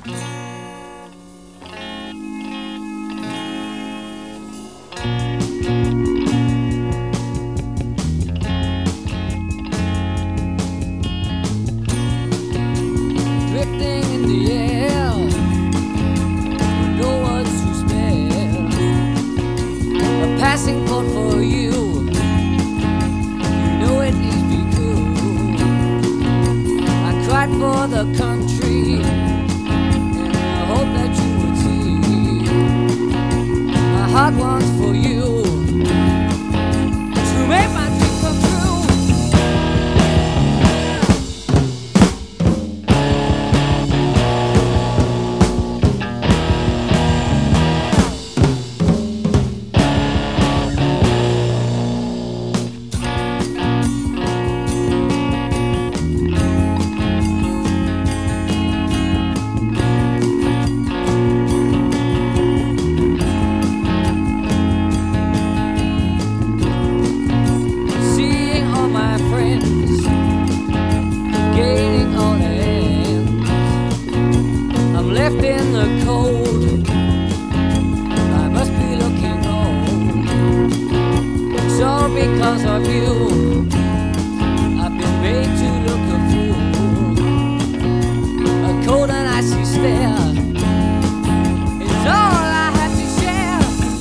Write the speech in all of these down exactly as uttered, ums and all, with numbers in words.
Drifting in the air, no one's to spare. A passing thought for you, you know it needs to be cool. I cried for the country, and I hope that you would see. My heart wants for you to make my dream come true. Left in the cold, I must be looking old. It's all because of you, I've been made to look a fool. A cold and icy stare is all I have to share.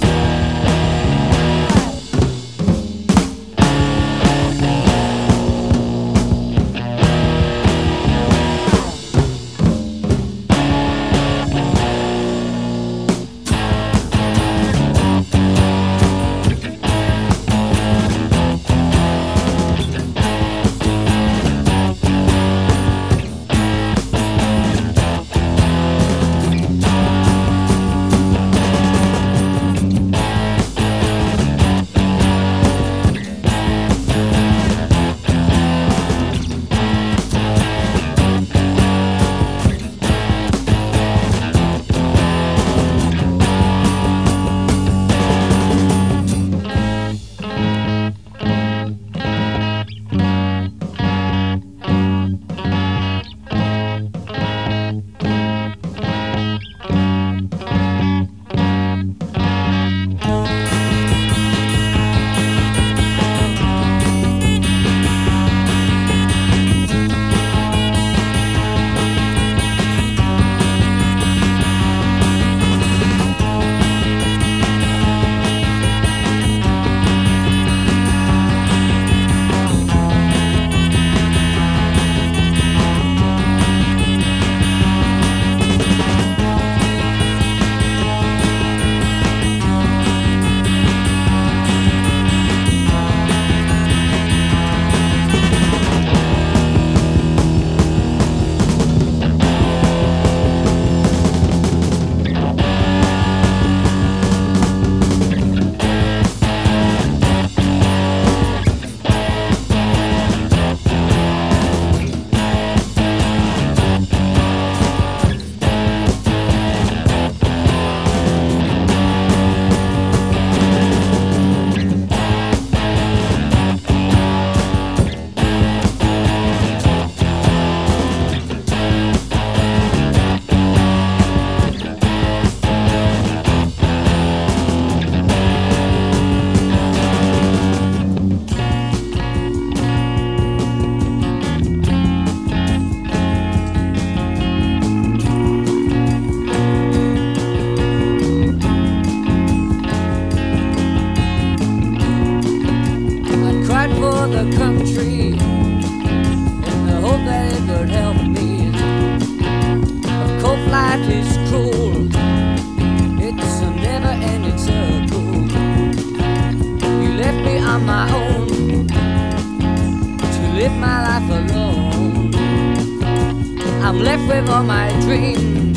For the country, in the hope that it could help me. Of course, life is cruel, it's a never-ending circle. You left me on my own to live my life alone. I'm left with all my dreams